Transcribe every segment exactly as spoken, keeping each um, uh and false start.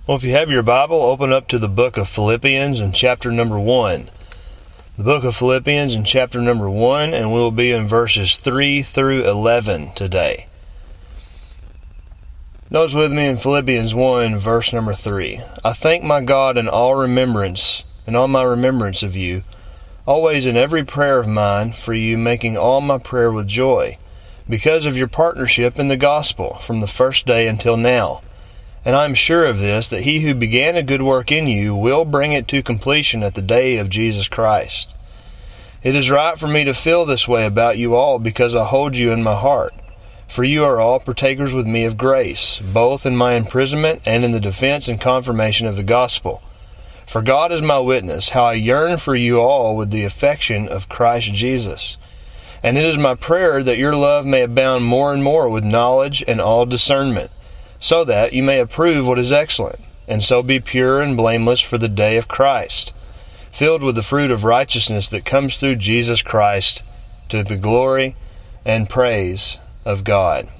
Well, if you have your Bible, open up to the book of Philippians in chapter number one. The book of Philippians in chapter number one, and we'll be in verses three through eleven today. Notice with me in Philippians one, verse number three. I thank my God in all remembrance, in all my remembrance of you, always in every prayer of mine for you, making all my prayer with joy, because of your partnership in the gospel from the first day until now. And I am sure of this, that he who began a good work in you will bring it to completion at the day of Jesus Christ. It is right for me to feel this way about you all, because I hold you in my heart. For you are all partakers with me of grace, both in my imprisonment and in the defense and confirmation of the gospel. For God is my witness, how I yearn for you all with the affection of Christ Jesus. And it is my prayer that your love may abound more and more with knowledge and all discernment, so that you may approve what is excellent, and so be pure and blameless for the day of Christ, filled with the fruit of righteousness that comes through Jesus Christ, to the glory and praise of God.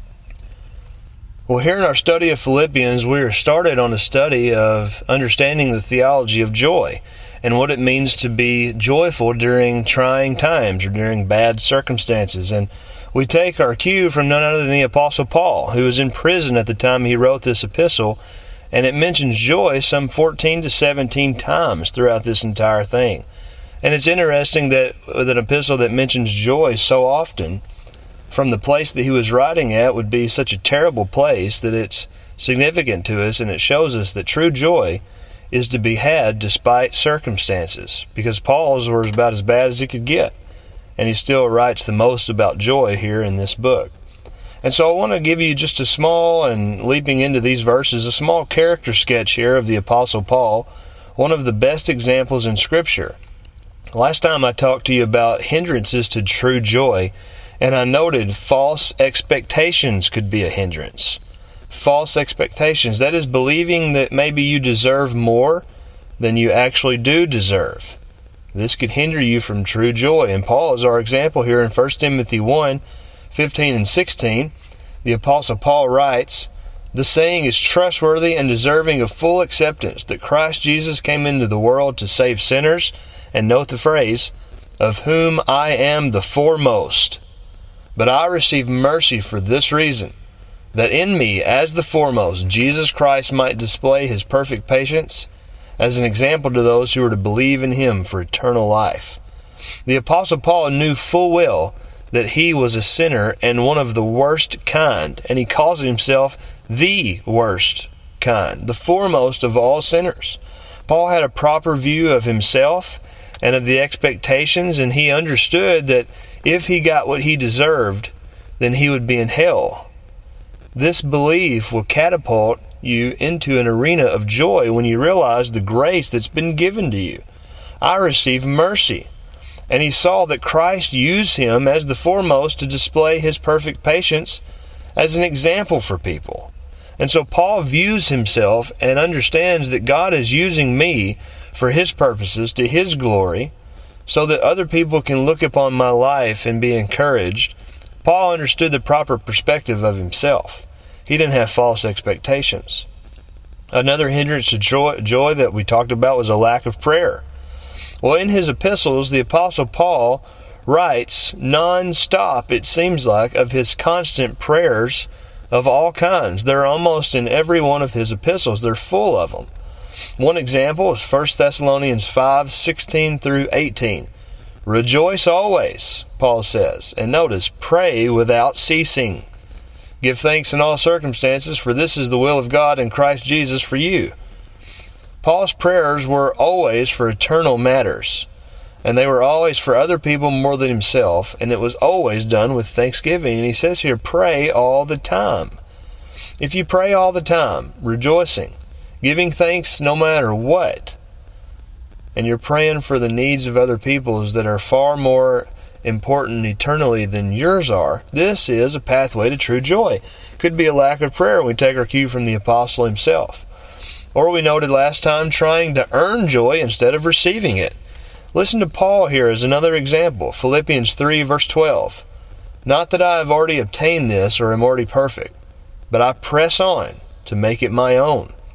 Well, here in our study of Philippians, we are started on a study of understanding the theology of joy and what it means to be joyful during trying times or during bad circumstances. And we take our cue from none other than the Apostle Paul, who was in prison at the time he wrote this epistle, and it mentions joy some fourteen to seventeen times throughout this entire thing. And it's interesting that with an epistle that mentions joy so often, from the place that he was writing at would be such a terrible place that it's significant to us, and it shows us that true joy is to be had despite circumstances, because Paul's was about as bad as it could get. And he still writes the most about joy here in this book. And so I want to give you just a small, and leaping into these verses, a small character sketch here of the Apostle Paul, one of the best examples in Scripture. Last time I talked to you about hindrances to true joy, and I noted false expectations could be a hindrance. False expectations, that is believing that maybe you deserve more than you actually do deserve. This could hinder you from true joy. And Paul is our example here in First Timothy one, fifteen and sixteen. The Apostle Paul writes, the saying is trustworthy and deserving of full acceptance, that Christ Jesus came into the world to save sinners, and note the phrase, of whom I am the foremost. But I receive mercy for this reason, that in me, as the foremost, Jesus Christ might display his perfect patience, as an example to those who are to believe in him for eternal life. The Apostle Paul knew full well that he was a sinner and one of the worst kind, and he calls himself the worst kind, the foremost of all sinners. Paul had a proper view of himself and of the expectations, and he understood that if he got what he deserved, then he would be in hell. This belief will catapult you into an arena of joy when you realize the grace that's been given to you. I receive mercy. And he saw that Christ used him as the foremost to display his perfect patience as an example for people. And so Paul views himself and understands that God is using me for his purposes, to his glory, so that other people can look upon my life and be encouraged. Paul understood the proper perspective of himself. He didn't have false expectations. Another hindrance to joy, joy that we talked about was a lack of prayer. Well, in his epistles, the Apostle Paul writes non-stop, it seems like, of his constant prayers of all kinds. They're almost in every one of his epistles. They're full of them. One example is First Thessalonians five, sixteen through eighteen. Rejoice always, Paul says. And notice, pray without ceasing. Give thanks in all circumstances, for this is the will of God in Christ Jesus for you. Paul's prayers were always for eternal matters, and they were always for other people more than himself, and it was always done with thanksgiving. And he says here, pray all the time. If you pray all the time, rejoicing, giving thanks no matter what, and you're praying for the needs of other peoples that are far more important eternally than yours are, this is a pathway to true joy. Could be a lack of prayer. We take our cue from the apostle himself. Or we noted last time, trying to earn joy instead of receiving it. Listen to Paul here as another example. Philippians three, verse twelve. Not that I have already obtained this or am already perfect, but I press on to make it my own,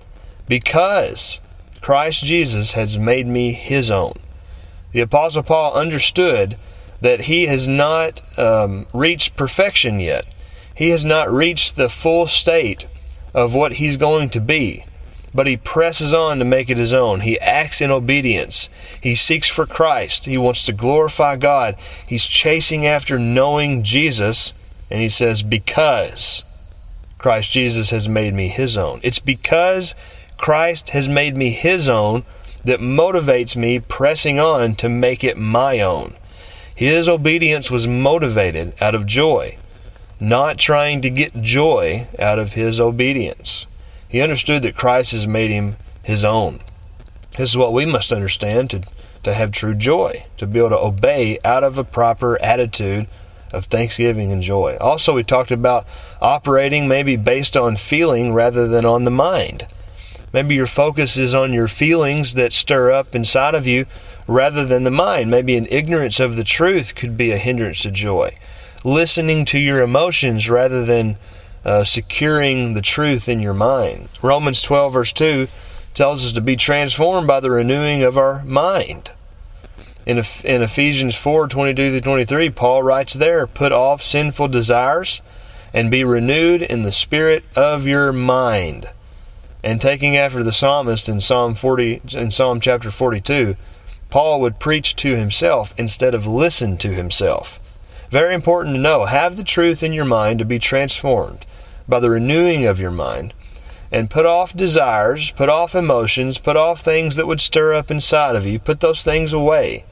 because Christ Jesus has made me his own. The Apostle Paul understood that he has not um, reached perfection yet. He has not reached the full state of what he's going to be. But he presses on to make it his own. He acts in obedience. He seeks for Christ. He wants to glorify God. He's chasing after knowing Jesus. And he says, because Christ Jesus has made me his own. It's because Christ has made me his own that motivates me pressing on to make it my own. His obedience was motivated out of joy, not trying to get joy out of his obedience. He understood that Christ has made him his own. This is what we must understand to, to have true joy, to be able to obey out of a proper attitude of thanksgiving and joy. Also, we talked about operating maybe based on feeling rather than on the mind. Maybe your focus is on your feelings that stir up inside of you rather than the mind. Maybe an ignorance of the truth could be a hindrance to joy. Listening to your emotions rather than uh, securing the truth in your mind. Romans twelve verse two tells us to be transformed by the renewing of our mind. In, in Ephesians four twenty-two through twenty-three, Paul writes there, put off sinful desires and be renewed in the spirit of your mind. And taking after the psalmist in Psalm forty, in Psalm chapter forty-two, Paul would preach to himself instead of listen to himself. Very important to know, have the truth in your mind to be transformed by the renewing of your mind, and put off desires, put off emotions, put off things that would stir up inside of you, put those things away,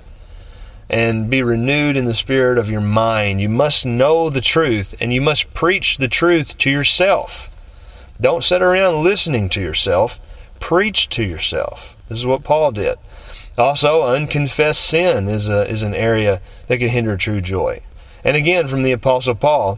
and be renewed in the spirit of your mind. You must know the truth, and you must preach the truth to yourself. Don't sit around listening to yourself. Preach to yourself. This is what Paul did. Also, unconfessed sin is a, is an area that can hinder true joy. And again, from the Apostle Paul,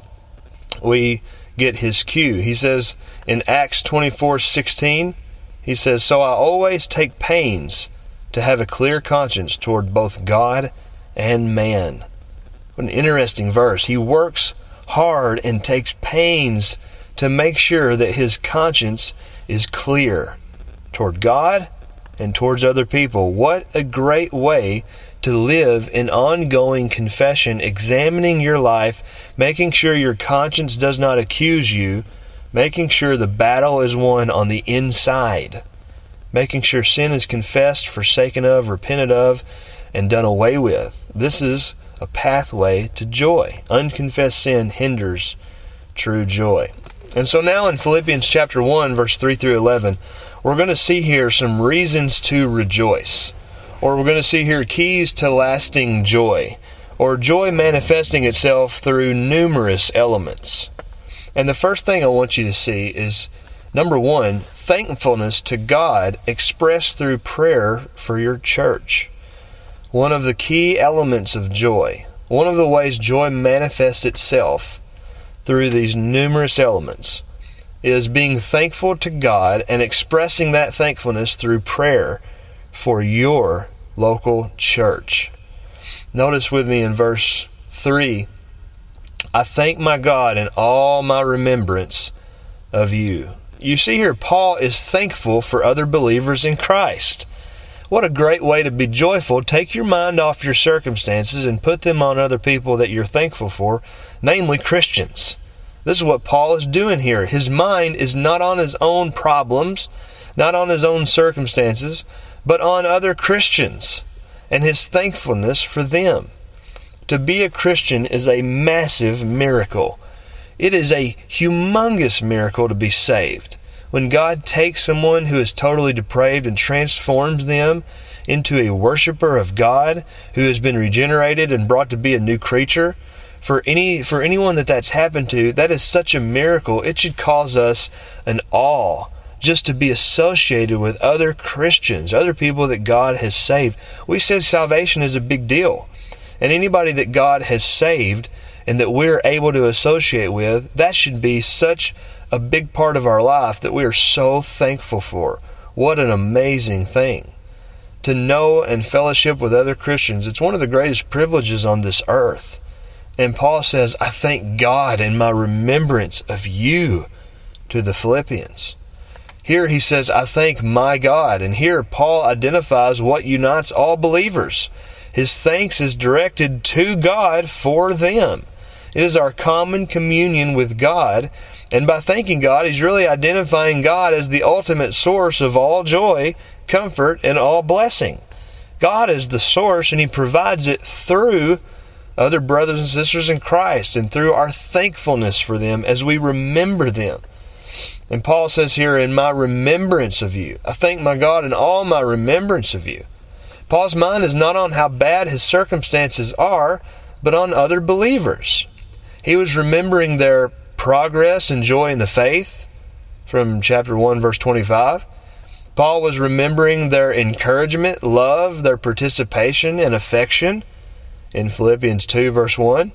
we get his cue. He says in Acts twenty-four sixteen, he says, so I always take pains to have a clear conscience toward both God and man. What an interesting verse. He works hard and takes pains to make sure that his conscience is clear toward God and towards other people. What a great way to live in ongoing confession, examining your life, making sure your conscience does not accuse you, making sure the battle is won on the inside, making sure sin is confessed, forsaken of, repented of, and done away with. This is a pathway to joy. Unconfessed sin hinders true joy. And so now in Philippians chapter one, verse three through eleven, we're going to see here some reasons to rejoice. Or we're going to see here keys to lasting joy, or joy manifesting itself through numerous elements. And the first thing I want you to see is, number one, thankfulness to God expressed through prayer for your church. One of the key elements of joy, one of the ways joy manifests itself through these numerous elements, is being thankful to God and expressing that thankfulness through prayer for your local church. Notice with me in verse three, I thank my God in all my remembrance of you. You see here, Paul is thankful for other believers in Christ. What a great way to be joyful. Take your mind off your circumstances and put them on other people that you're thankful for, namely Christians. This is what Paul is doing here. His mind is not on his own problems, not on his own circumstances, but on other Christians and his thankfulness for them. To be a Christian is a massive miracle. It is a humongous miracle to be saved. When God takes someone who is totally depraved and transforms them into a worshiper of God who has been regenerated and brought to be a new creature, for any for anyone that that's happened to, that is such a miracle. It should cause us an awe just to be associated with other Christians, other people that God has saved. We said salvation is a big deal. And anybody that God has saved and that we're able to associate with, that should be such a big part of our life that we are so thankful for. What an amazing thing. To know and fellowship with other Christians, it's one of the greatest privileges on this earth. And Paul says, I thank God in my remembrance of you to the Philippians. Here he says, I thank my God. And here Paul identifies what unites all believers. His thanks is directed to God for them. It is our common communion with God. And by thanking God, he's really identifying God as the ultimate source of all joy, comfort, and all blessing. God is the source, and he provides it through other brothers and sisters in Christ and through our thankfulness for them as we remember them. And Paul says here, in my remembrance of you, I thank my God in all my remembrance of you. Paul's mind is not on how bad his circumstances are, but on other believers. He was remembering their progress and joy in the faith from chapter one, verse twenty-five. Paul was remembering their encouragement, love, their participation, and affection in Philippians two, verse one.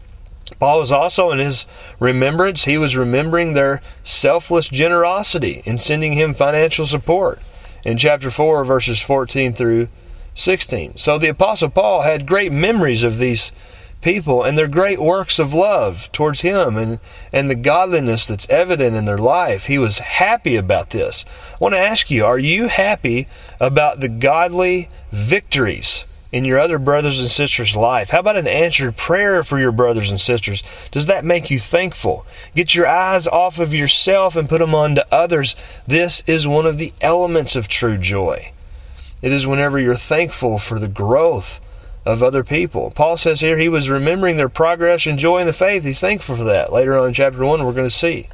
Paul was also, in his remembrance, he was remembering their selfless generosity in sending him financial support in chapter four, verses fourteen through sixteen. So the Apostle Paul had great memories of these people and their great works of love towards him and, and the godliness that's evident in their life. He was happy about this. I want to ask you, are you happy about the godly victories in your other brothers and sisters' life? How about an answered prayer for your brothers and sisters? Does that make you thankful? Get your eyes off of yourself and put them on to others. This is one of the elements of true joy. It is whenever you're thankful for the growth of other people. Paul says here he was remembering their progress and joy in the faith. He's thankful for that. Later on in chapter one, we're going to see.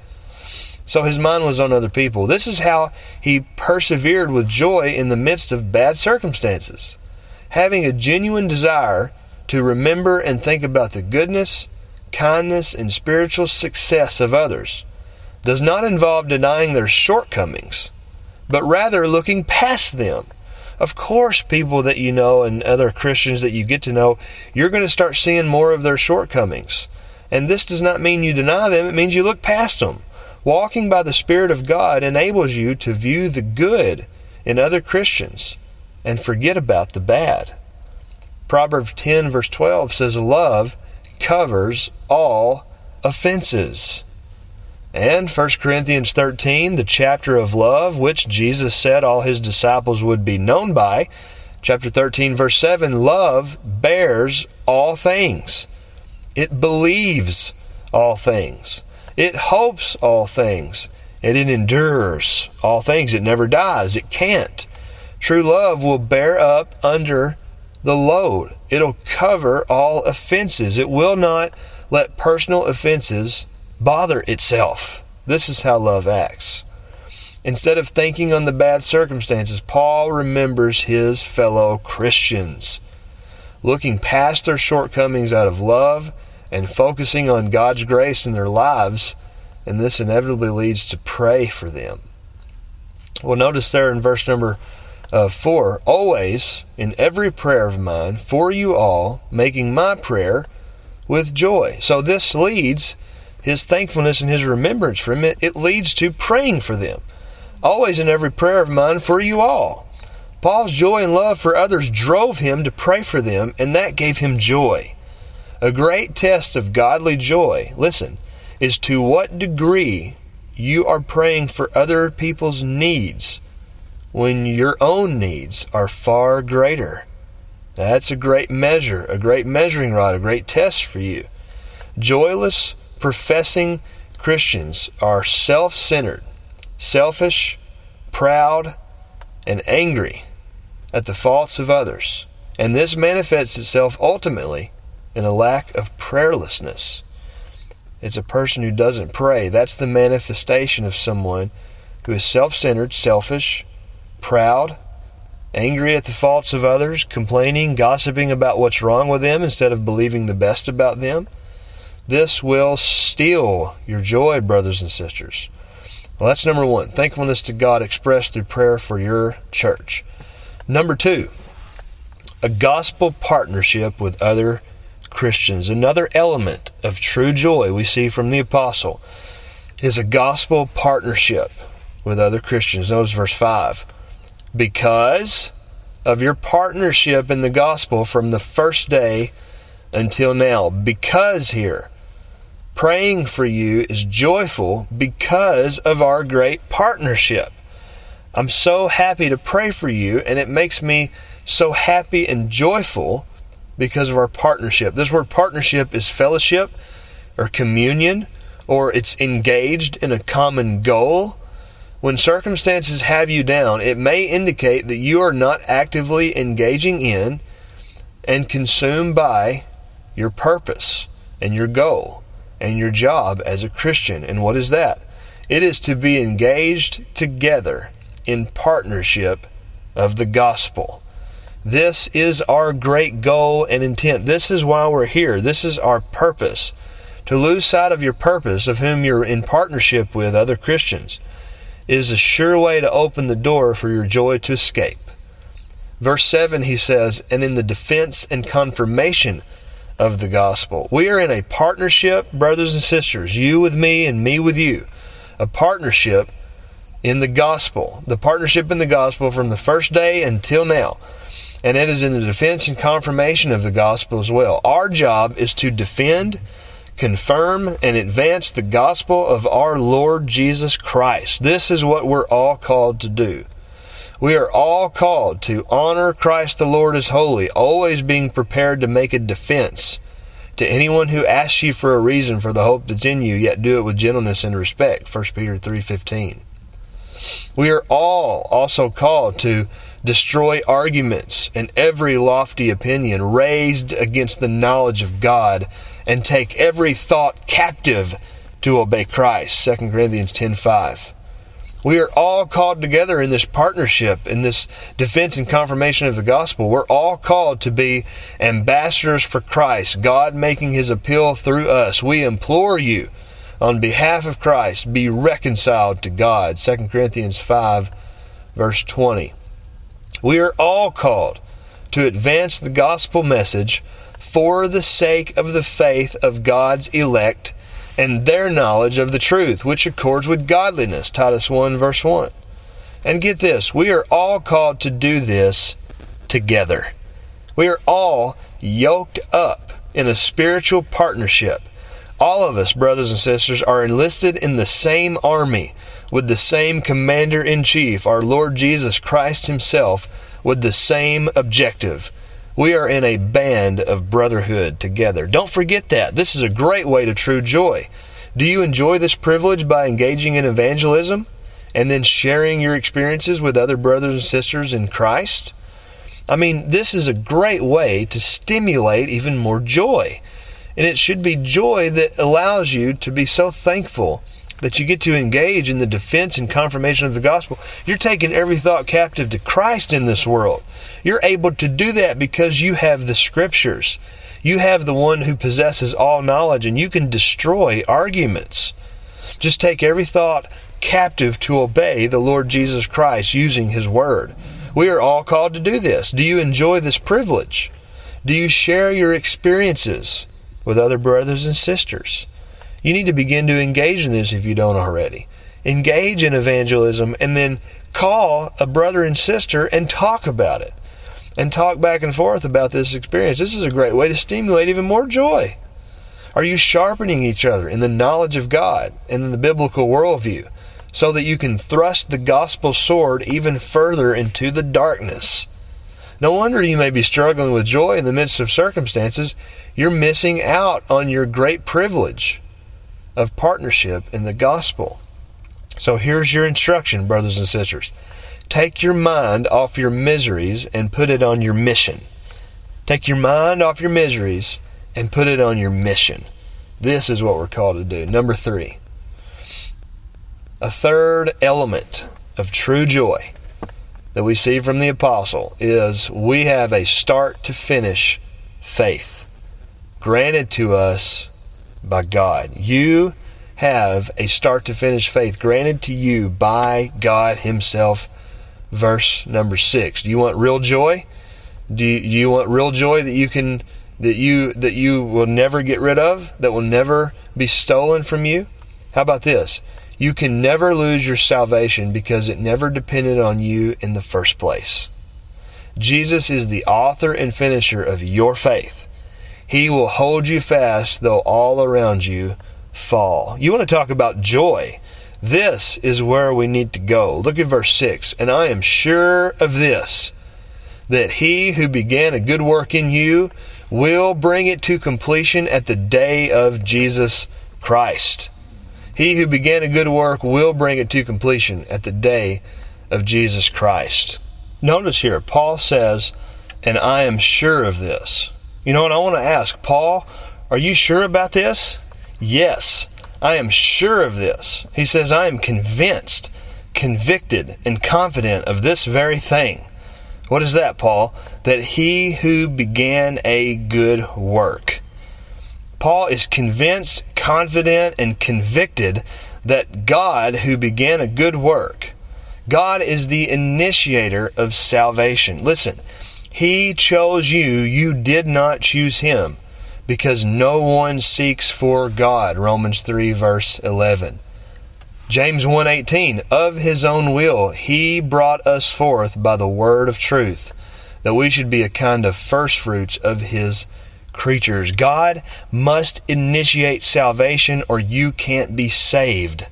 So his mind was on other people. This is how he persevered with joy in the midst of bad circumstances. Having a genuine desire to remember and think about the goodness, kindness, and spiritual success of others does not involve denying their shortcomings, but rather looking past them. Of course, people that you know and other Christians that you get to know, you're going to start seeing more of their shortcomings. And this does not mean you deny them. It means you look past them. Walking by the Spirit of God enables you to view the good in other Christians and forget about the bad. Proverbs ten, verse twelve says, love covers all offenses. And First Corinthians thirteen, the chapter of love, which Jesus said all his disciples would be known by. Chapter thirteen, verse seven, love bears all things. It believes all things. It hopes all things. And it endures all things. It never dies. It can't. True love will bear up under the load. It'll cover all offenses. It will not let personal offenses bother itself. This is how love acts. Instead of thinking on the bad circumstances, Paul remembers his fellow Christians, looking past their shortcomings out of love and focusing on God's grace in their lives, and this inevitably leads to pray for them. Well, notice there in verse number uh, four, always in every prayer of mine for you all, making my prayer with joy. So this leads his thankfulness and his remembrance for him, it, it leads to praying for them. Always in every prayer of mine for you all. Paul's joy and love for others drove him to pray for them, and that gave him joy. A great test of godly joy, listen, is to what degree you are praying for other people's needs when your own needs are far greater. That's a great measure, a great measuring rod, a great test for you. Joyless, professing Christians are self-centered, selfish, proud, and angry at the faults of others. And this manifests itself ultimately in a lack of prayerlessness. It's a person who doesn't pray. That's the manifestation of someone who is self-centered, selfish, proud, angry at the faults of others, complaining, gossiping about what's wrong with them instead of believing the best about them. This will steal your joy, brothers and sisters. Well, that's number one, thankfulness to God expressed through prayer for your church. Number two, a gospel partnership with other Christians. Another element of true joy we see from the apostle is a gospel partnership with other Christians. Notice verse five. Because of your partnership in the gospel from the first day until now. Because here, praying for you is joyful because of our great partnership. I'm so happy to pray for you, and it makes me so happy and joyful because of our partnership. This word partnership is fellowship or communion, or it's engaged in a common goal. When circumstances have you down, it may indicate that you are not actively engaging in and consumed by your purpose and your goal and your job as a Christian. And what is that? It is to be engaged together in partnership of the gospel. This is our great goal and intent. This is why we're here. This is our purpose. To lose sight of your purpose, of whom you're in partnership with other Christians, is a sure way to open the door for your joy to escape. Verse seven, he says, and in the defense and confirmation of the gospel. We are in a partnership, brothers and sisters, you with me and me with you. A partnership in the gospel. The partnership in the gospel from the first day until now. And it is in the defense and confirmation of the gospel as well. Our job is to defend, confirm, and advance the gospel of our Lord Jesus Christ. This is what we're all called to do. We are all called to honor Christ the Lord as holy, always being prepared to make a defense to anyone who asks you for a reason for the hope that's in you, yet do it with gentleness and respect. First Peter three fifteen. We are all also called to destroy arguments and every lofty opinion raised against the knowledge of God, and take every thought captive to obey Christ. Second Corinthians ten five. We are all called together in this partnership, in this defense and confirmation of the gospel. We're all called to be ambassadors for Christ, God making his appeal through us. We implore you, on behalf of Christ, be reconciled to God. Second Corinthians five, verse twenty. We are all called to advance the gospel message for the sake of the faith of God's elect and their knowledge of the truth, which accords with godliness. Titus one, verse one. And get this, we are all called to do this together. We are all yoked up in a spiritual partnership. All of us, brothers and sisters, are enlisted in the same army with the same commander-in-chief, our Lord Jesus Christ himself, with the same objective. We are in a band of brotherhood together. Don't forget that. This is a great way to true joy. Do you enjoy this privilege by engaging in evangelism and then sharing your experiences with other brothers and sisters in Christ? I mean, this is a great way to stimulate even more joy. And it should be joy that allows you to be so thankful that you get to engage in the defense and confirmation of the gospel. You're taking every thought captive to Christ in this world. You're able to do that because you have the scriptures. You have the one who possesses all knowledge, and you can destroy arguments. Just take every thought captive to obey the Lord Jesus Christ using his word. We are all called to do this. Do you enjoy this privilege? Do you share your experiences with other brothers and sisters? You need to begin to engage in this if you don't already. Engage in evangelism and then call a brother and sister and talk about it. And talk back and forth about this experience. This is a great way to stimulate even more joy. Are you sharpening each other in the knowledge of God and in the biblical worldview so that you can thrust the gospel sword even further into the darkness? No wonder you may be struggling with joy in the midst of circumstances. You're missing out on your great privilege of partnership in the gospel. So here's your instruction, brothers and sisters. Take your mind off your miseries and put it on your mission. Take your mind off your miseries and put it on your mission. This is what we're called to do. Number three. A third element of true joy that we see from the apostle is we have a start to finish faith granted to us by God. You have a start to finish faith granted to you by God himself. Verse number six. Do you want real joy? Do you, do you want real joy that you can that you that you will never get rid of, that will never be stolen from you? How about this? You can never lose your salvation because it never depended on you in the first place. Jesus is the author and finisher of your faith. He will hold you fast though all around you fall. You want to talk about joy This is where we need to go. Look at verse six. And I am sure of this, that he who began a good work in you will bring it to completion at the day of Jesus Christ. He who began a good work will bring it to completion at the day of Jesus Christ. Notice here, Paul says, and I am sure of this. You know what I want to ask, Paul, are you sure about this? Yes, I am sure of this. He says, I am convinced, convicted, and confident of this very thing. What is that, Paul? That he who began a good work. Paul is convinced, confident, and convicted that God who began a good work, God is the initiator of salvation. Listen, he chose you, you did not choose him, because no one seeks for God. Romans three verse eleven. James one eighteen, of his own will he brought us forth by the word of truth, that we should be a kind of firstfruits of his creatures. God must initiate salvation or you can't be saved.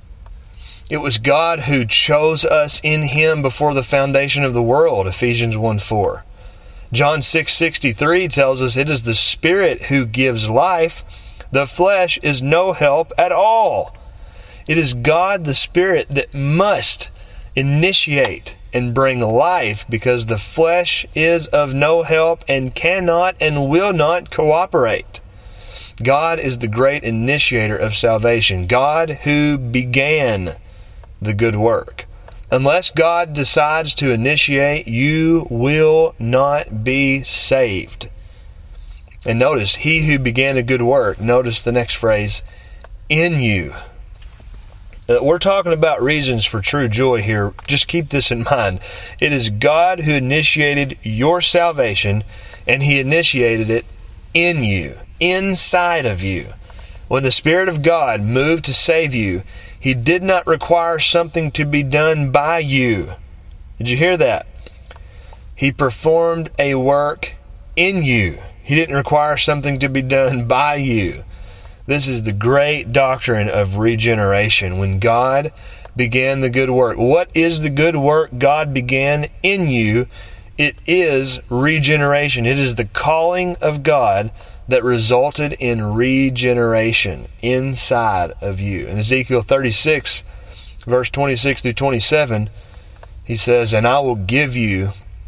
It was God who chose us in him before the foundation of the world, Ephesians one four. John six sixty-three tells us it is the Spirit who gives life. The flesh is no help at all. It is God the Spirit that must initiate and bring life, because the flesh is of no help and cannot and will not cooperate. God is the great initiator of salvation. God who began the good work. Unless God decides to initiate, you will not be saved. And notice, he who began a good work, notice the next phrase, in you. Uh, we're talking about reasons for true joy here. Just keep this in mind. It is God who initiated your salvation, and he initiated it in you, inside of you. When the Spirit of God moved to save you, he did not require something to be done by you. Did you hear that? He performed a work in you. He didn't require something to be done by you. This is the great doctrine of regeneration. When God began the good work. What is the good work God began in you? It is regeneration. It is the calling of God that resulted in regeneration inside of you. In Ezekiel thirty-six, verse twenty-six through twenty-seven, he says, and I will give you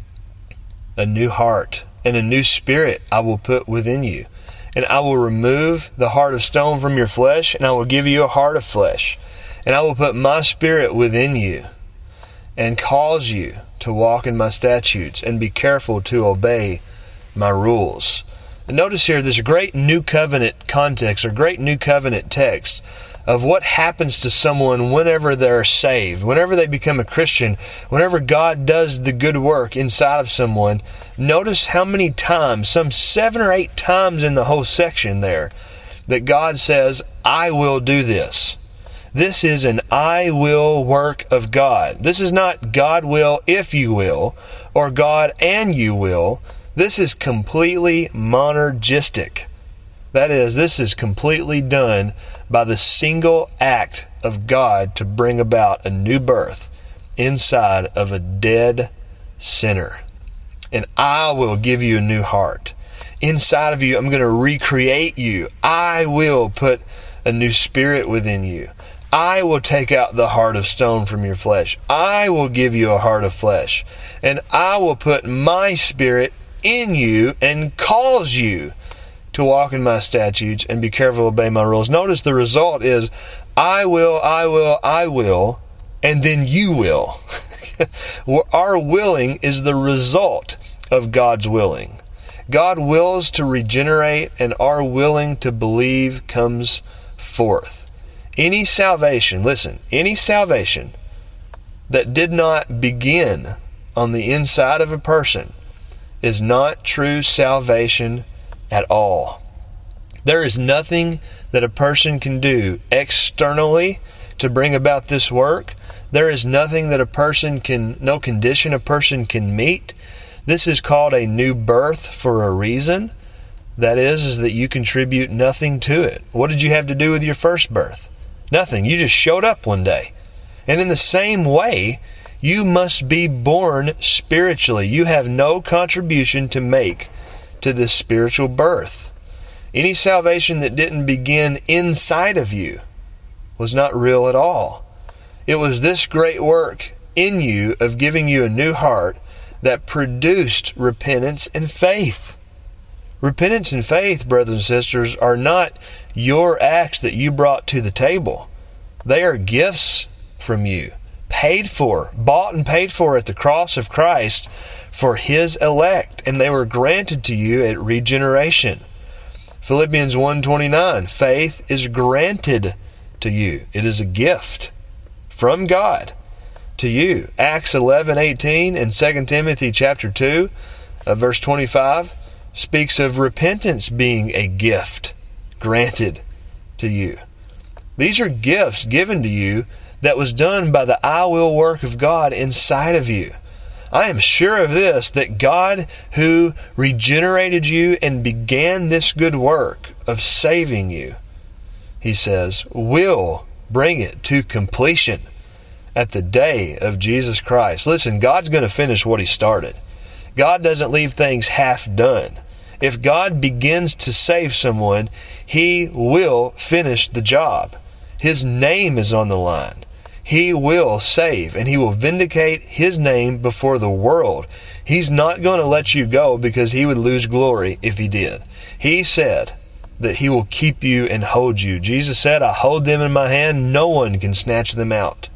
a new heart, and a new spirit I will put within you. And I will remove the heart of stone from your flesh, and I will give you a heart of flesh. And I will put my spirit within you, and cause you to walk in my statutes, and be careful to obey my rules. And notice here this great new covenant context, or great new covenant text, of what happens to someone whenever they're saved, whenever they become a Christian, whenever God does the good work inside of someone. Notice how many times, some seven or eight times in the whole section there, that God says, I will do this. This is an I will work of God. This is not God will if you will, or God and you will. This is completely monergistic. That is, this is completely done by the single act of God to bring about a new birth inside of a dead sinner. And I will give you a new heart. Inside of you, I'm going to recreate you. I will put a new spirit within you. I will take out the heart of stone from your flesh. I will give you a heart of flesh. And I will put my spirit in you and cause you to walk in my statutes and be careful to obey my rules. Notice the result is, I will, I will, I will, and then you will. Our willing is the result of God's willing. God wills to regenerate, and our willing to believe comes forth. Any salvation, listen, any salvation that did not begin on the inside of a person is not true salvation at all. There is nothing that a person can do externally to bring about this work. There is nothing that a person can, no condition a person can meet. This is called a new birth for a reason. That is, is that you contribute nothing to it. What did you have to do with your first birth? Nothing. You just showed up one day. And in the same way, you must be born spiritually. You have no contribution to make to this spiritual birth. Any salvation that didn't begin inside of you was not real at all. It was this great work in you of giving you a new heart that produced repentance and faith. Repentance and faith, brothers and sisters, are not your acts that you brought to the table. They are gifts from you, paid for, bought and paid for at the cross of Christ for His elect, and they were granted to you at regeneration. Philippians one twenty-nine, faith is granted to you. It is a gift from God to you. Acts eleven eighteen and Second Timothy chapter two, uh, verse twenty-five, speaks of repentance being a gift granted to you. These are gifts given to you that was done by the I will work of God inside of you. I am sure of this, that God who regenerated you and began this good work of saving you, He says, will bring it to completion at the day of Jesus Christ. Listen, God's going to finish what He started. God doesn't leave things half done. If God begins to save someone, He will finish the job. His name is on the line. He will save, and He will vindicate His name before the world. He's not going to let you go because He would lose glory if He did. He said that He will keep you and hold you. Jesus said, I hold them in my hand. No one can snatch them out.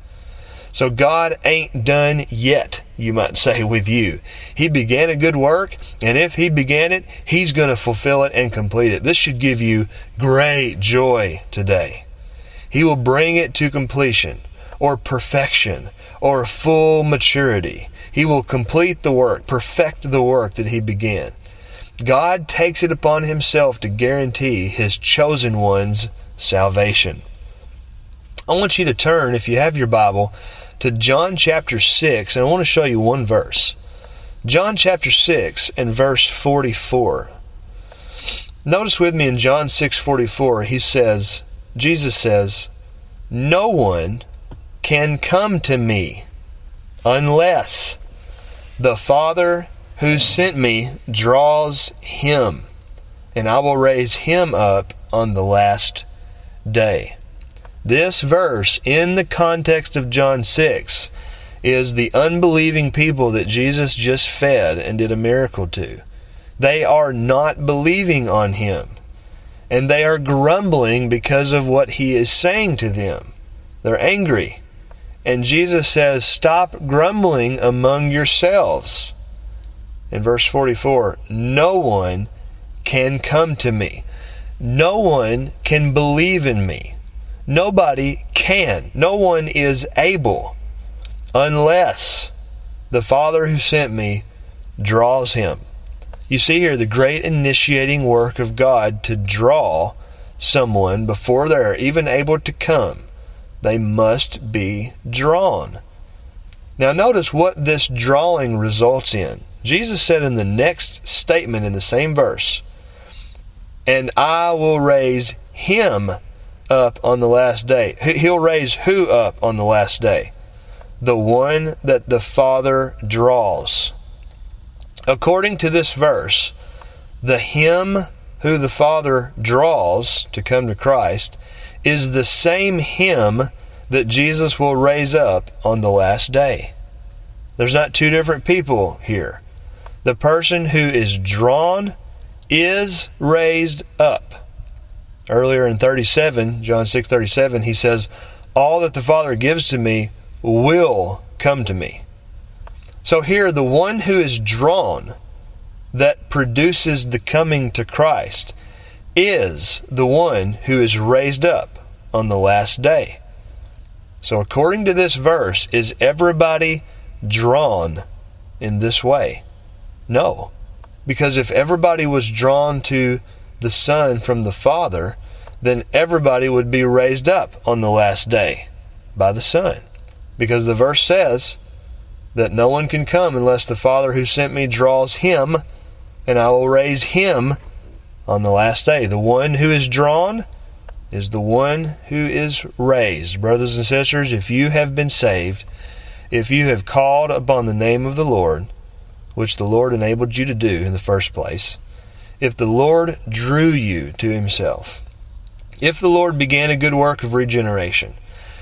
So God ain't done yet, you might say, with you. He began a good work, and if He began it, He's going to fulfill it and complete it. This should give you great joy today. He will bring it to completion, or perfection, or full maturity. He will complete the work, perfect the work that He began. God takes it upon Himself to guarantee His chosen one's salvation. I want you to turn, if you have your Bible, to John chapter six, and I want to show you one verse. John chapter six and verse forty-four. Notice with me in John six forty-four, he says, Jesus says, no one can come to me unless the Father who sent me draws him, and I will raise him up on the last day. This verse, in the context of John six, is the unbelieving people that Jesus just fed and did a miracle to. They are not believing on Him, and they are grumbling because of what He is saying to them. They're angry. And Jesus says, stop grumbling among yourselves. In verse forty-four, no one can come to me. No one can believe in me. Nobody can. No one is able unless the Father who sent me draws him. You see here the great initiating work of God to draw someone before they're even able to come. They must be drawn. Now notice what this drawing results in. Jesus said in the next statement in the same verse, and I will raise him up on the last day. He'll raise who up on the last day? The one that the Father draws. According to this verse, the him who the Father draws to come to Christ is the same him that Jesus will raise up on the last day. There's not two different people here. The person who is drawn is raised up. Earlier in thirty-seven, John six thirty-seven, he says, all that the Father gives to me will come to me. So here, the one who is drawn that produces the coming to Christ is the one who is raised up on the last day. So according to this verse, is everybody drawn in this way? No. Because if everybody was drawn to the Son from the Father, then everybody would be raised up on the last day by the Son. Because the verse says that no one can come unless the Father who sent me draws him, and I will raise him on the last day. The one who is drawn is the one who is raised. Brothers and sisters, if you have been saved, if you have called upon the name of the Lord, which the Lord enabled you to do in the first place, if the Lord drew you to himself, if the Lord began a good work of regeneration,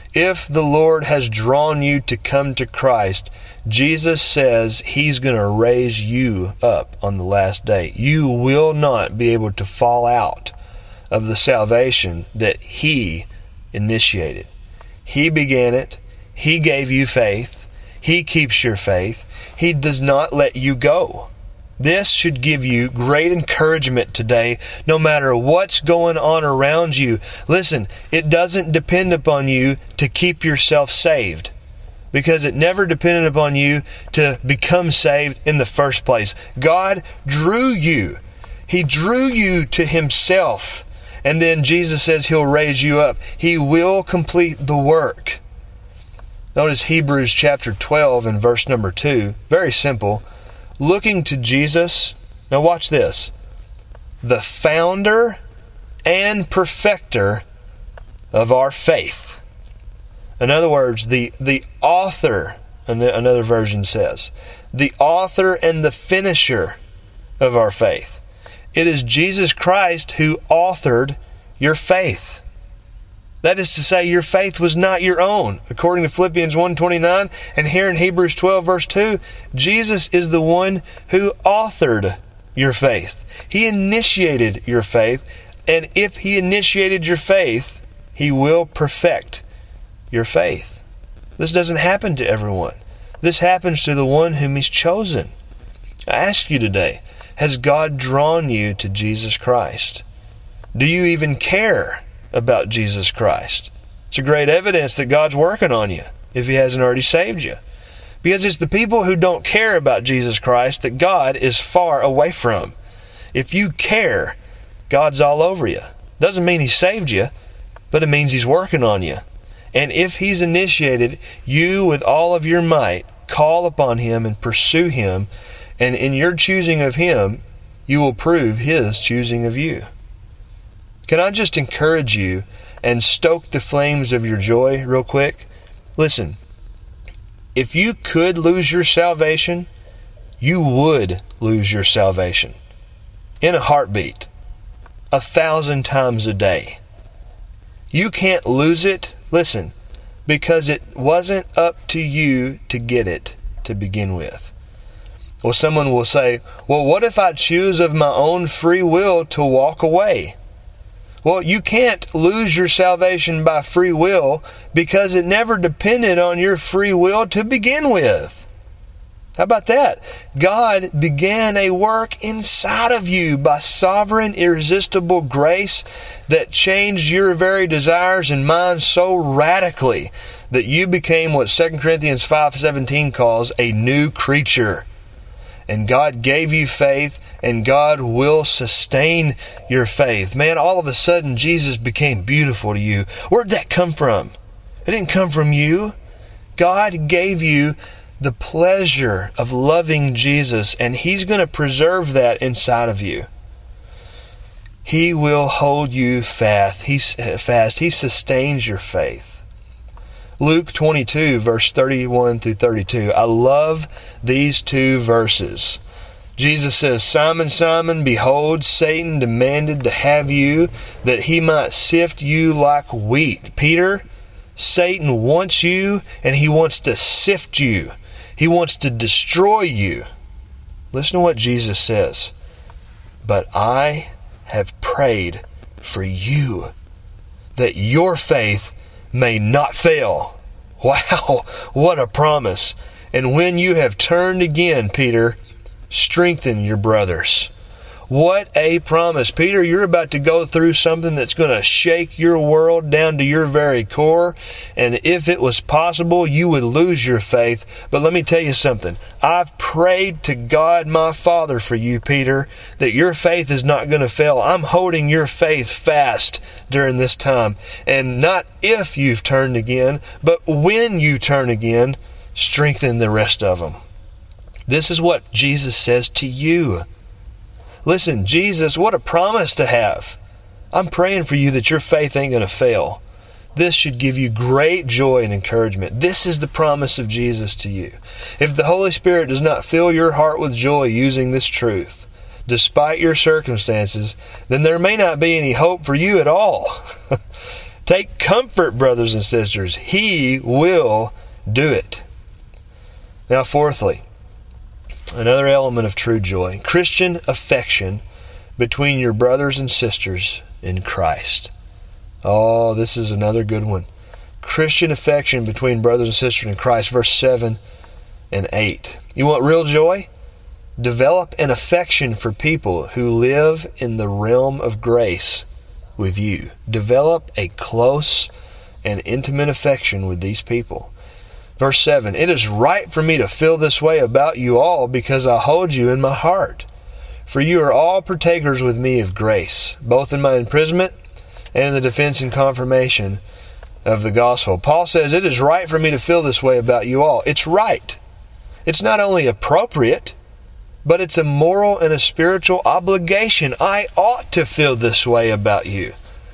if the Lord has drawn you to come to Christ, Jesus says he's going to raise you up on the last day. You will not be able to fall out of the salvation that he initiated. He began it. He gave you faith. He keeps your faith. He does not let you go. This should give you great encouragement today, no matter what's going on around you. Listen, it doesn't depend upon you to keep yourself saved, because it never depended upon you to become saved in the first place. God drew you. He drew you to himself. And then Jesus says he'll raise you up. He will complete the work. Notice Hebrews chapter twelve and verse number two. Very simple. Looking to Jesus. Now watch this. The founder and perfecter of our faith. In other words, the, the author, another version says, the author and the finisher of our faith. It is Jesus Christ who authored your faith. That is to say, your faith was not your own. According to Philippians one twenty-nine, and here in Hebrews twelve verse two, Jesus is the one who authored your faith. He initiated your faith, and if he initiated your faith, he will perfect your faith. This doesn't happen to everyone. This happens to the one whom he's chosen. I ask you today, has God drawn you to Jesus Christ? Do you even care about Jesus Christ? It's a great evidence that God's working on you if he hasn't already saved you. Because it's the people who don't care about Jesus Christ that God is far away from. If you care, God's all over you. Doesn't mean he saved you, but it means he's working on you. And if he's initiated, you with all of your might call upon him and pursue him, and in your choosing of him, you will prove his choosing of you. Can I just encourage you and stoke the flames of your joy real quick? Listen, if you could lose your salvation, you would lose your salvation. In a heartbeat. A thousand times a day. You can't lose it, listen, because it wasn't up to you to get it to begin with. Well, someone will say, well, what if I choose of my own free will to walk away? Well, you can't lose your salvation by free will because it never depended on your free will to begin with. How about that? God began a work inside of you by sovereign, irresistible grace that changed your very desires and minds so radically that you became what Second Corinthians five seventeen calls a new creature. And God gave you faith, and God will sustain your faith. Man, all of a sudden, Jesus became beautiful to you. Where'd that come from? It didn't come from you. God gave you the pleasure of loving Jesus, and he's going to preserve that inside of you. He will hold you fast. He's fast. He sustains your faith. Luke twenty-two, verse thirty-one through thirty-two. I love these two verses. Jesus says, Simon, Simon, behold, Satan demanded to have you, that he might sift you like wheat. Peter, Satan wants you, and he wants to sift you. He wants to destroy you. Listen to what Jesus says. But I have prayed for you, that your faith may not fail. Wow, what a promise. And when you have turned again, Peter, strengthen your brothers. What a promise. Peter, you're about to go through something that's going to shake your world down to your very core. And if it was possible, you would lose your faith. But let me tell you something. I've prayed to God, my Father, for you, Peter, that your faith is not going to fail. I'm holding your faith fast during this time. And not if you've turned again, but when you turn again, strengthen the rest of them. This is what Jesus says to you. Listen, Jesus, what a promise to have. I'm praying for you that your faith ain't going to fail. This should give you great joy and encouragement. This is the promise of Jesus to you. If the Holy Spirit does not fill your heart with joy using this truth, despite your circumstances, then there may not be any hope for you at all. Take comfort, brothers and sisters. He will do it. Now, fourthly, another element of true joy, Christian affection between your brothers and sisters in Christ. Oh, this is another good one. Christian affection between brothers and sisters in Christ, verse seven and eight. You want real joy? Develop an affection for people who live in the realm of grace with you. Develop a close and intimate affection with these people. Verse seven, it is right for me to feel this way about you all because I hold you in my heart. For you are all partakers with me of grace, both in my imprisonment and in the defense and confirmation of the gospel. Paul says, it is right for me to feel this way about you all. It's right. It's not only appropriate, but it's a moral and a spiritual obligation. I ought to feel this way about you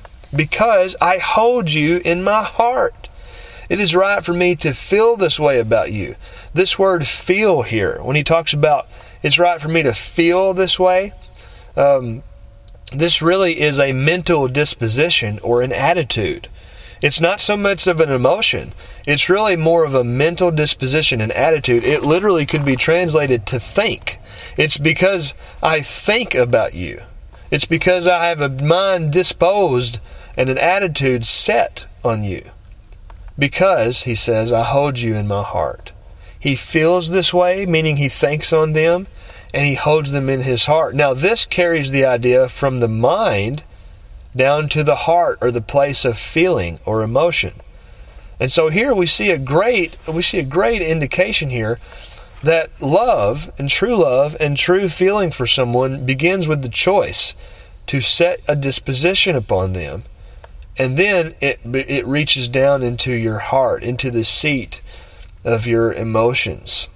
because I hold you in my heart. It is right for me to feel this way about you. This word feel here, when he talks about it's right for me to feel this way, um, this really is a mental disposition or an attitude. It's not so much of an emotion. It's really more of a mental disposition and attitude. It literally could be translated to think. It's because I think about you. It's because I have a mind disposed and an attitude set on you. Because, he says, I hold you in my heart. He feels this way, meaning he thinks on them, and he holds them in his heart. Now, this carries the idea from the mind down to the heart, or the place of feeling or emotion. And so here we see a great, we see a great indication here that love and true love and true feeling for someone begins with the choice to set a disposition upon them. And then it it reaches down into your heart, into the seat of your emotions.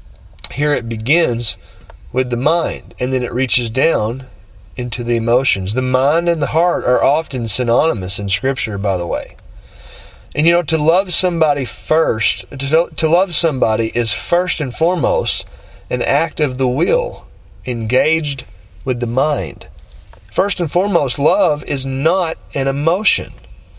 Here it begins with the mind, and then it reaches down into the emotions. The mind and the heart are often synonymous in Scripture, by the way. And you know, to love somebody first, to, to love somebody is first and foremost an act of the will, engaged with the mind. First and foremost, love is not an emotion.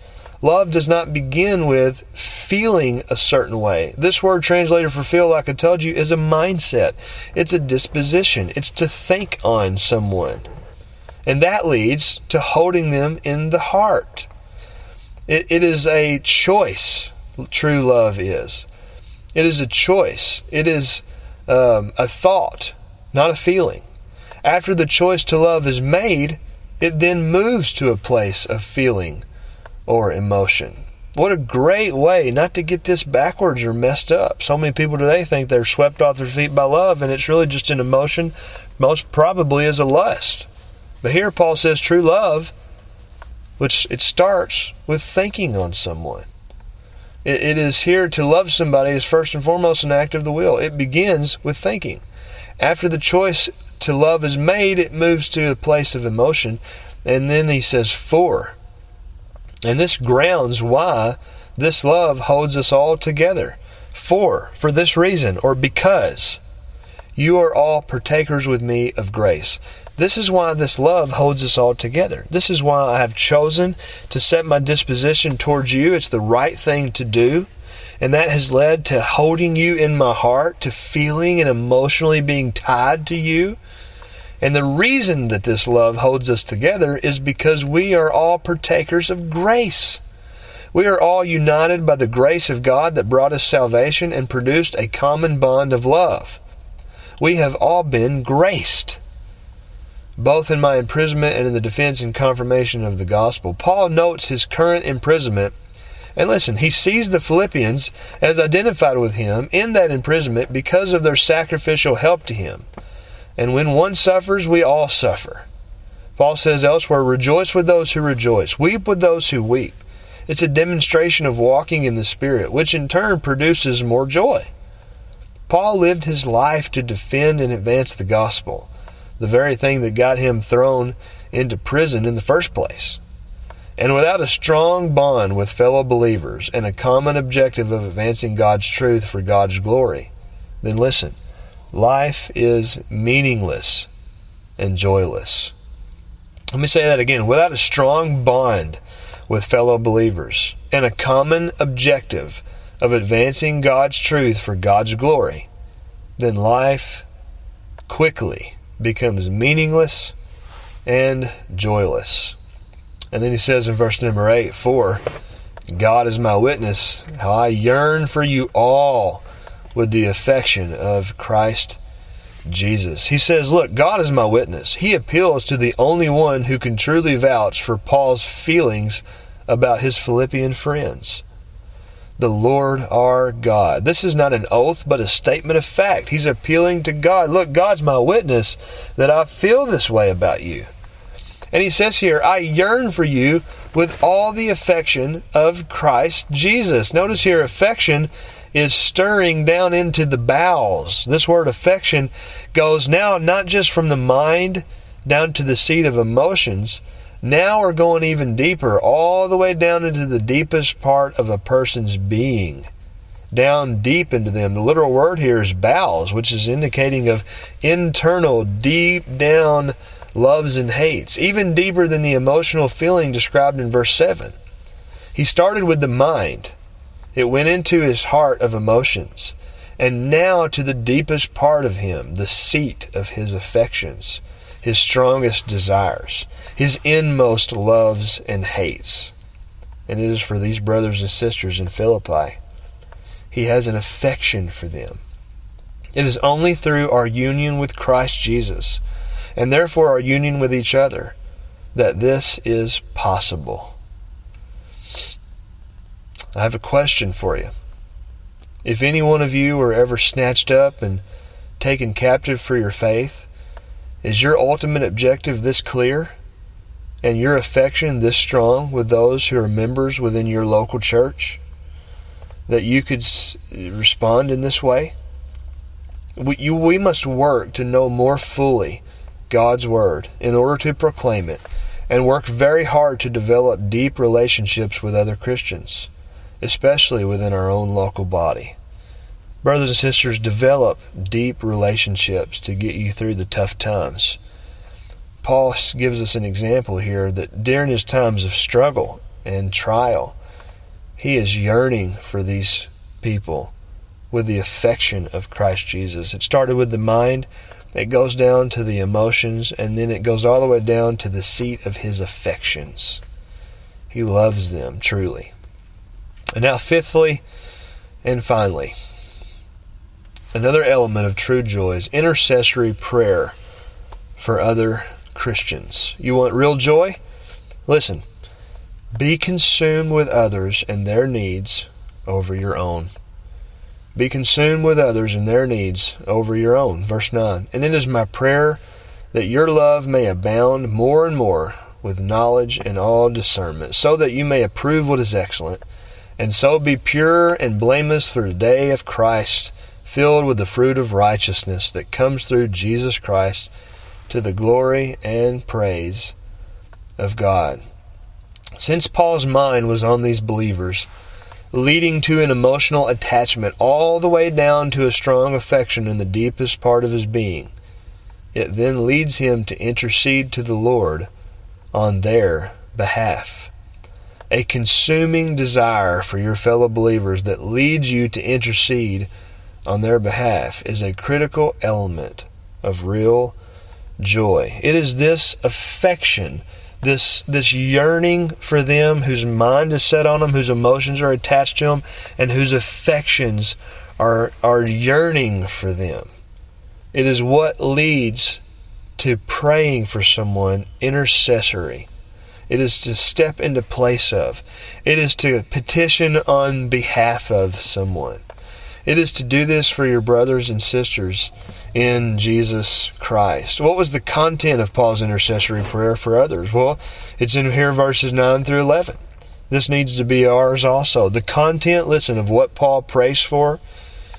Love does not begin with feeling a certain way. This word translated for feel, like I told you, is a mindset. It's a disposition. It's to think on someone. And that leads to holding them in the heart. It, it is a choice, true love is. It is a choice. It is um, a thought, not a feeling. After the choice to love is made, it then moves to a place of feeling or emotion. What a great way not to get this backwards or messed up. So many people today think they're swept off their feet by love, and it's really just an emotion, most probably is a lust. But here Paul says true love, which it starts with thinking on someone. It, it is here to love somebody is first and foremost an act of the will. It begins with thinking. After the choice to love is made, it moves to a place of emotion. And then he says for. And this grounds why this love holds us all together. For, for this reason, or because you are all partakers with me of grace. This is why this love holds us all together. This is why I have chosen to set my disposition towards you. It's the right thing to do. And that has led to holding you in my heart, to feeling and emotionally being tied to you. And the reason that this love holds us together is because we are all partakers of grace. We are all united by the grace of God that brought us salvation and produced a common bond of love. We have all been graced, both in my imprisonment and in the defense and confirmation of the gospel. Paul notes his current imprisonment. And listen, he sees the Philippians as identified with him in that imprisonment because of their sacrificial help to him. And when one suffers, we all suffer. Paul says elsewhere, rejoice with those who rejoice, weep with those who weep. It's a demonstration of walking in the Spirit, which in turn produces more joy. Paul lived his life to defend and advance the gospel, the very thing that got him thrown into prison in the first place. And without a strong bond with fellow believers and a common objective of advancing God's truth for God's glory, then listen, life is meaningless and joyless. Let me say that again. Without a strong bond with fellow believers and a common objective of advancing God's truth for God's glory, then life quickly becomes meaningless and joyless. And then he says in verse number eight, "For God is my witness, how I yearn for you all with the affection of Christ Jesus." He says, look, God is my witness. He appeals to the only one who can truly vouch for Paul's feelings about his Philippian friends. The Lord our God. This is not an oath, but a statement of fact. He's appealing to God. Look, God's my witness that I feel this way about you. And he says here, I yearn for you with all the affection of Christ Jesus. Notice here, affection is stirring down into the bowels. This word affection goes now not just from the mind down to the seat of emotions. Now we're going even deeper, all the way down into the deepest part of a person's being. Down deep into them. The literal word here is bowels, which is indicating of internal, deep down loves and hates, even deeper than the emotional feeling described in verse seven. He started with the mind. It went into his heart of emotions, and now to the deepest part of him, the seat of his affections, his strongest desires, his inmost loves and hates. And it is for these brothers and sisters in Philippi. He has an affection for them. It is only through our union with Christ Jesus, and therefore our union with each other, that this is possible. I have a question for you. If any one of you were ever snatched up and taken captive for your faith, is your ultimate objective this clear, and your affection this strong with those who are members within your local church, that you could respond in this way? We, you, we must work to know more fully God's Word in order to proclaim it, and work very hard to develop deep relationships with other Christians, especially within our own local body. Brothers and sisters, develop deep relationships to get you through the tough times. Paul gives us an example here that during his times of struggle and trial, he is yearning for these people with the affection of Christ Jesus. It started with the mind, it goes down to the emotions, and then it goes all the way down to the seat of his affections. He loves them truly. And now fifthly and finally, another element of true joy is intercessory prayer for other Christians. You want real joy? Listen, be consumed with others and their needs over your own. Be consumed with others and their needs over your own. Verse nine, and it is my prayer that your love may abound more and more with knowledge and all discernment, so that you may approve what is excellent, and so be pure and blameless through the day of Christ, filled with the fruit of righteousness that comes through Jesus Christ, to the glory and praise of God. Since Paul's mind was on these believers, leading to an emotional attachment all the way down to a strong affection in the deepest part of his being, it then leads him to intercede to the Lord on their behalf. A consuming desire for your fellow believers that leads you to intercede on their behalf is a critical element of real joy. It is this affection, this this yearning for them, whose mind is set on them, whose emotions are attached to them, and whose affections are are yearning for them. It is what leads to praying for someone intercessory. It is to step into place of. It is to petition on behalf of someone. It is to do this for your brothers and sisters in Jesus Christ. What was the content of Paul's intercessory prayer for others? Well, it's in here verses nine through eleven. This needs to be ours also. The content, listen, of what Paul prays for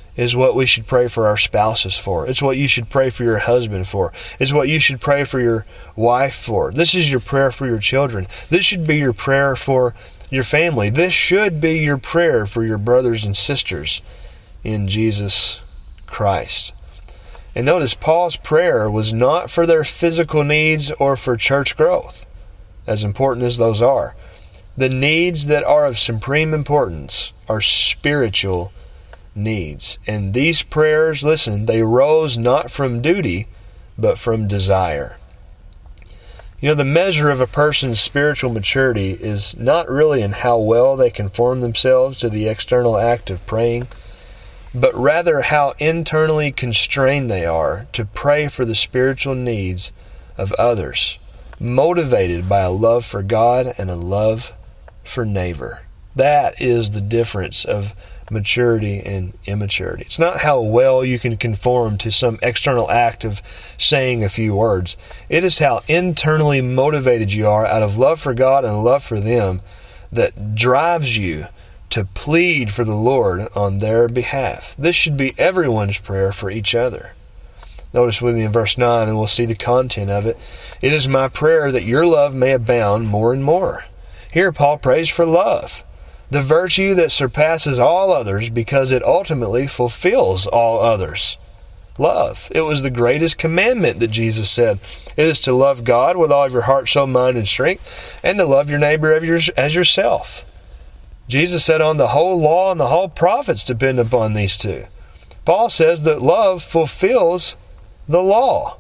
is what we should pray for our spouses for. It's what you should pray for your husband for. It's what you should pray for your wife for. This is your prayer for your children. This should be your prayer for your family. This should be your prayer for your brothers and sisters in Jesus Christ. And notice, Paul's prayer was not for their physical needs or for church growth, as important as those are. The needs that are of supreme importance are spiritual needs. And these prayers, listen, they rose not from duty, but from desire. You know, the measure of a person's spiritual maturity is not really in how well they conform themselves to the external act of praying, but rather how internally constrained they are to pray for the spiritual needs of others, motivated by a love for God and a love for neighbor. That is the difference of maturity and immaturity. It's not how well you can conform to some external act of saying a few words. It is how internally motivated you are out of love for God and love for them that drives you to plead for the Lord on their behalf. This should be everyone's prayer for each other. Notice with me in verse nine, and we'll see the content of it. It is my prayer that your love may abound more and more. Here Paul prays for love, the virtue that surpasses all others because it ultimately fulfills all others. Love. It was the greatest commandment that Jesus said. It is to love God with all of your heart, soul, mind, and strength, and to love your neighbor as yourself. Jesus said on the whole law and the whole prophets depend upon these two. Paul says that love fulfills the law.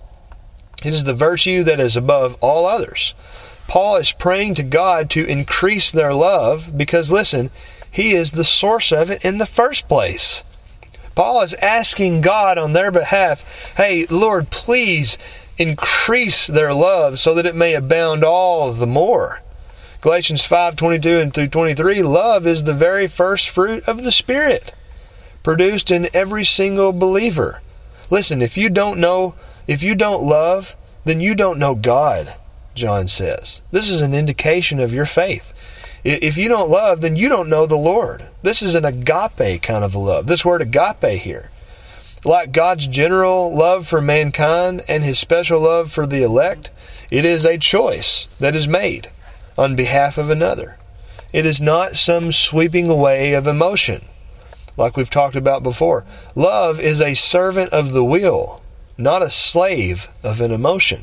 It is the virtue that is above all others. Paul is praying to God to increase their love because, listen, He is the source of it in the first place. Paul is asking God on their behalf, hey, Lord, please increase their love so that it may abound all the more. Galatians five twenty-two and through twenty-three, love is the very first fruit of the Spirit, produced in every single believer. Listen, if you don't know, if you don't love, then you don't know God, John says. This is an indication of your faith. If you don't love, then you don't know the Lord. This is an agape kind of a love. This word agape here. Like God's general love for mankind and His special love for the elect, it is a choice that is made on behalf of another. It is not some sweeping away of emotion, like we've talked about before. Love is a servant of the will, not a slave of an emotion.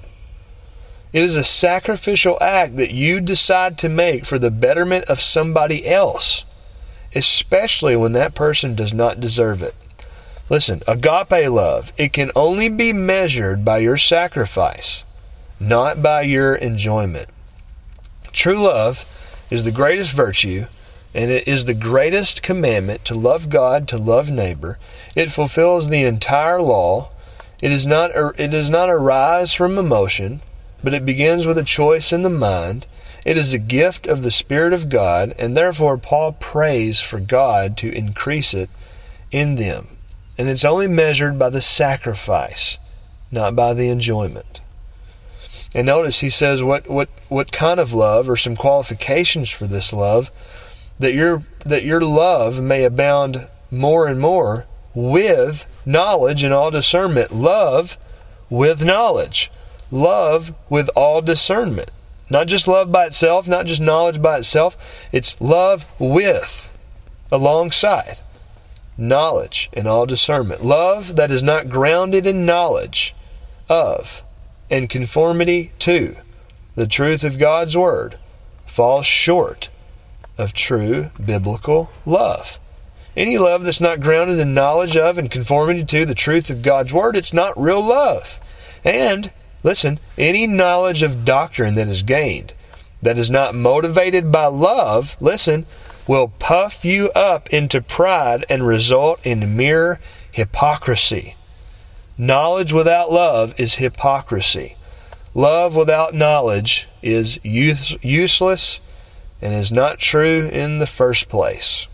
It is a sacrificial act that you decide to make for the betterment of somebody else, especially when that person does not deserve it. Listen, agape love, it can only be measured by your sacrifice, not by your enjoyment. True love is the greatest virtue, and it is the greatest commandment to love God, to love neighbor. It fulfills the entire law. It is not, it does not arise from emotion, but it begins with a choice in the mind. It is a gift of the Spirit of God, and therefore Paul prays for God to increase it in them. And it's only measured by the sacrifice, not by the enjoyment. And notice he says what, what, what kind of love, or some qualifications for this love, that your that your love may abound more and more with knowledge and all discernment. Love with knowledge. Love with all discernment. Not just love by itself, not just knowledge by itself. It's love with, alongside, knowledge and all discernment. Love that is not grounded in knowledge of and conformity to the truth of God's Word falls short of true biblical love. Any love that's not grounded in knowledge of and conformity to the truth of God's Word, it's not real love. And, listen, any knowledge of doctrine that is gained, that is not motivated by love, listen, will puff you up into pride and result in mere hypocrisy. Knowledge without love is hypocrisy. Love without knowledge is use, useless and is not true in the first place.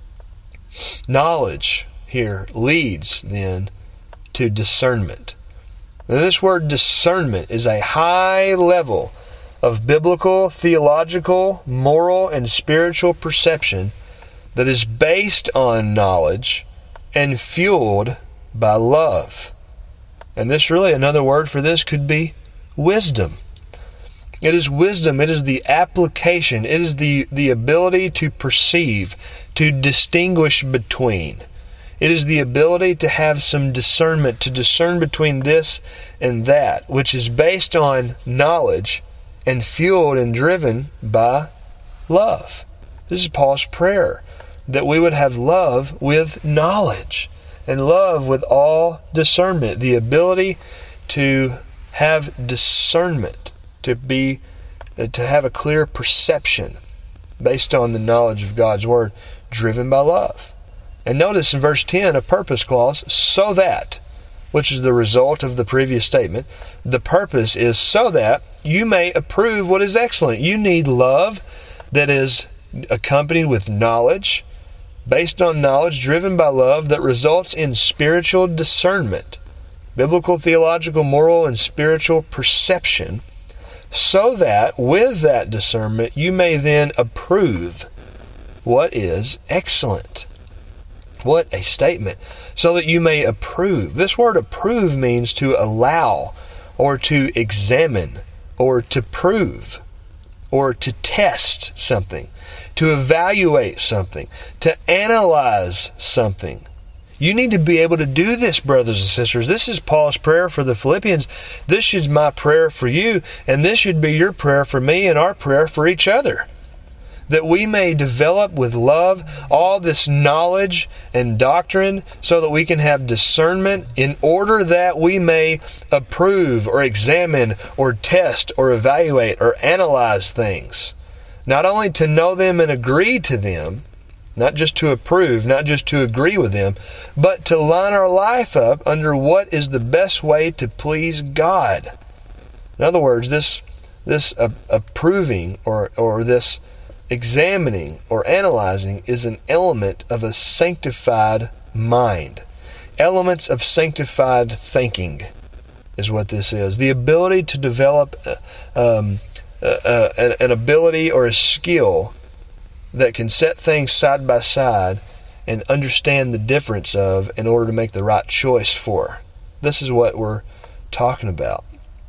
Knowledge here leads then to discernment. Now, this word discernment is a high level of biblical, theological, moral, and spiritual perception that is based on knowledge and fueled by love. And this really, another word for this could be wisdom. It is wisdom. It is the application. It is the, the ability to perceive, to distinguish between. It is the ability to have some discernment, to discern between this and that, which is based on knowledge and fueled and driven by love. This is Paul's prayer, that we would have love with knowledge and love with all discernment, the ability to have discernment, to be, to have a clear perception based on the knowledge of God's Word, driven by love. And notice in verse ten, a purpose clause, so that, which is the result of the previous statement. The purpose is so that you may approve what is excellent. You need love that is accompanied with knowledge, based on knowledge, driven by love, that results in spiritual discernment, biblical, theological, moral, and spiritual perception, so that with that discernment you may then approve what is excellent. What a statement. So that you may approve. This word approve means to allow, or to examine, or to prove, or to test something, to evaluate something, to analyze something. You need to be able to do this, brothers and sisters. This is Paul's prayer for the Philippians. This is my prayer for you, and this should be your prayer for me and our prayer for each other. That we may develop with love all this knowledge and doctrine so that we can have discernment, in order that we may approve or examine or test or evaluate or analyze things. Not only to know them and agree to them, not just to approve, not just to agree with them, but to line our life up under what is the best way to please God. In other words, this this uh, approving or or this examining or analyzing is an element of a sanctified mind. Elements of sanctified thinking is what this is. The ability to develop uh, um, uh, uh, an, an ability or a skill that can set things side by side and understand the difference of in order to make the right choice for. This is what we're talking about.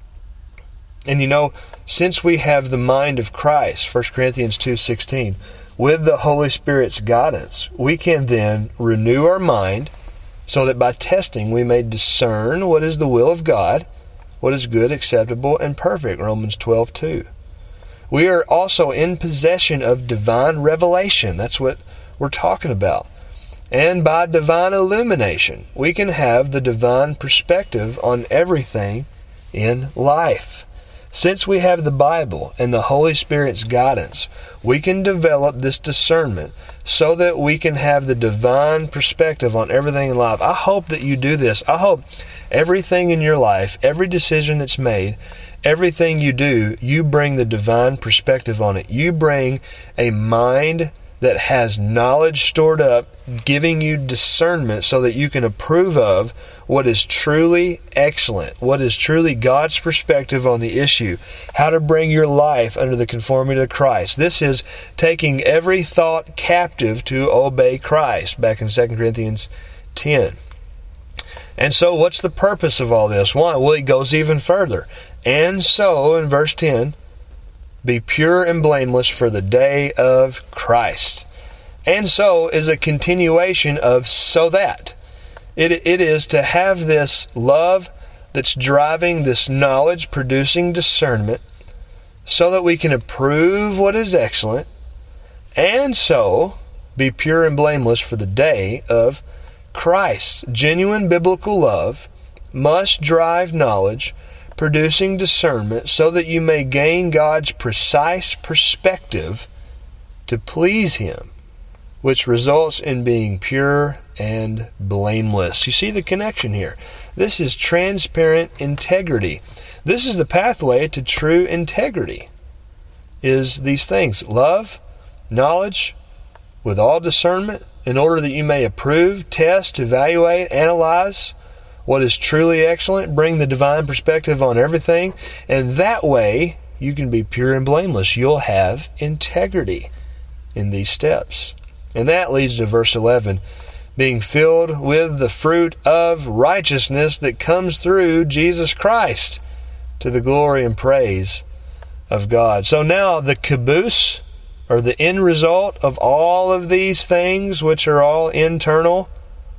And you know, since we have the mind of Christ, First Corinthians two sixteen, with the Holy Spirit's guidance, we can then renew our mind so that by testing we may discern what is the will of God, what is good, acceptable, and perfect, Romans twelve two. We are also in possession of divine revelation. That's what we're talking about. And by divine illumination, we can have the divine perspective on everything in life. Since we have the Bible and the Holy Spirit's guidance, we can develop this discernment so that we can have the divine perspective on everything in life. I hope that you do this. I hope everything in your life, every decision that's made, everything you do, you bring the divine perspective on it. You bring a mind that has knowledge stored up, giving you discernment so that you can approve of what is truly excellent, what is truly God's perspective on the issue, how to bring your life under the conformity to Christ. This is taking every thought captive to obey Christ, back in Second Corinthians ten. And so what's the purpose of all this? Why? Well, it goes even further. And so, in verse ten, be pure and blameless for the day of Christ. And so is a continuation of so that. It, it is to have this love that's driving this knowledge, producing discernment, so that we can approve what is excellent, and so be pure and blameless for the day of Christ. Genuine biblical love must drive knowledge, producing discernment, so that you may gain God's precise perspective to please Him, which results in being pure and blameless. You see the connection here. This is transparent integrity. This is the pathway to true integrity, is these things: love, knowledge, with all discernment, in order that you may approve, test, evaluate, analyze what is truly excellent, bring the divine perspective on everything, and that way you can be pure and blameless. You'll have integrity in these steps. And that leads to verse eleven. being filled with the fruit of righteousness that comes through Jesus Christ, to the glory and praise of God. So now the caboose, or the end result of all of these things, which are all internal,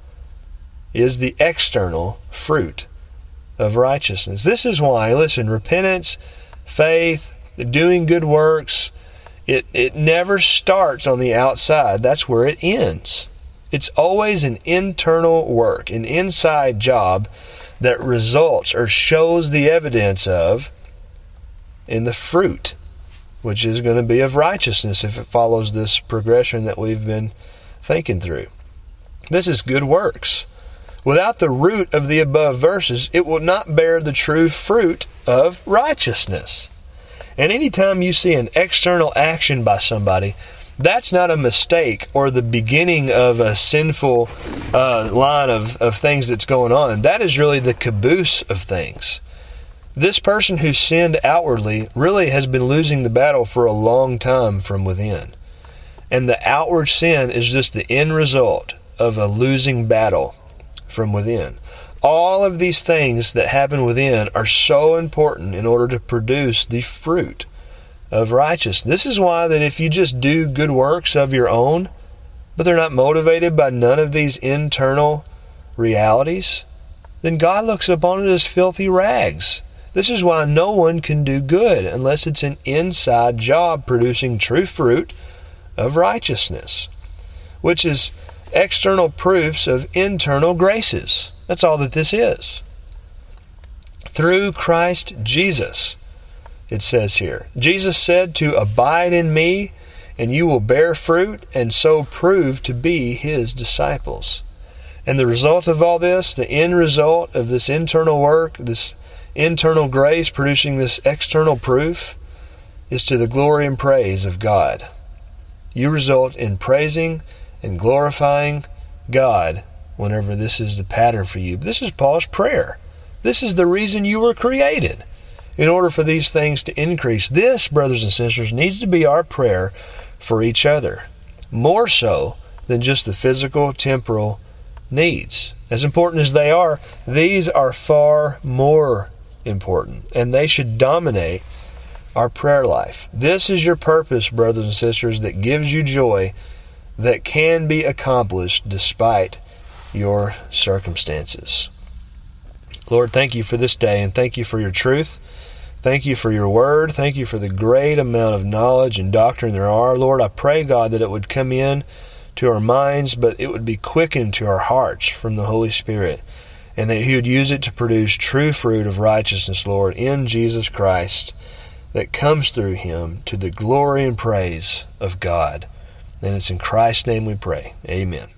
is the external fruit of righteousness. This is why, listen, repentance, faith, doing good works, it, it never starts on the outside. That's where it ends. It's always an internal work, an inside job that results or shows the evidence of in the fruit, which is going to be of righteousness if it follows this progression that we've been thinking through. This is good works. Without the root of the above verses, it will not bear the true fruit of righteousness. And anytime you see an external action by somebody, that's not a mistake or the beginning of a sinful uh, line of, of things that's going on. That is really the caboose of things. This person who sinned outwardly really has been losing the battle for a long time from within. And the outward sin is just the end result of a losing battle from within. All of these things that happen within are so important in order to produce the fruit of righteousness. This is why that if you just do good works of your own, but they're not motivated by none of these internal realities, then God looks upon it as filthy rags. This is why no one can do good unless it's an inside job producing true fruit of righteousness, which is external proofs of internal graces. That's all that this is. Through Christ Jesus, it says here. Jesus said to abide in me, and you will bear fruit, and so prove to be his disciples. And the result of all this, the end result of this internal work, this internal grace producing this external proof, is to the glory and praise of God. You result in praising and glorifying God whenever this is the pattern for you. This is Paul's prayer. This is the reason you were created, in order for these things to increase. This, brothers and sisters, needs to be our prayer for each other, more so than just the physical, temporal needs. As important as they are, these are far more important, and they should dominate our prayer life. This is your purpose, brothers and sisters, that gives you joy that can be accomplished despite your circumstances. Lord, thank you for this day, and thank you for your truth. Thank you for your word. Thank you for the great amount of knowledge and doctrine there are. Lord, I pray, God, that it would come in to our minds, but it would be quickened to our hearts from the Holy Spirit, and that He would use it to produce true fruit of righteousness, Lord, in Jesus Christ, that comes through Him to the glory and praise of God. And it's in Christ's name we pray. Amen.